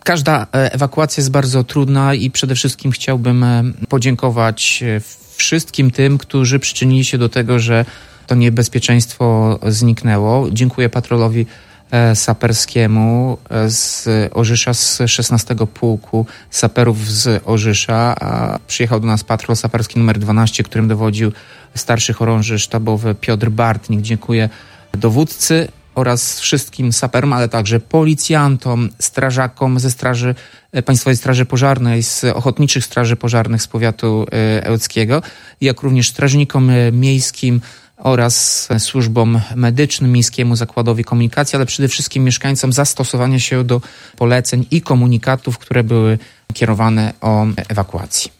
Każda ewakuacja jest bardzo trudna i przede wszystkim chciałbym podziękować wszystkim tym, którzy przyczynili się do tego, że to niebezpieczeństwo zniknęło. Dziękuję patrolowi saperskiemu z Orzysza, z 16 Pułku Saperów z Orzysza. Przyjechał do nas patrol saperski numer 12, którym dowodził starszy chorąży sztabowy Piotr Bartnik. Dziękuję dowódcy oraz wszystkim saperom, ale także policjantom, strażakom ze Państwowej Straży Pożarnej, z Ochotniczych Straży Pożarnych z powiatu ełckiego, jak również strażnikom miejskim oraz służbom medycznym, Miejskiemu Zakładowi Komunikacji, ale przede wszystkim mieszkańcom za stosowanie się do poleceń i komunikatów, które były kierowane o ewakuacji.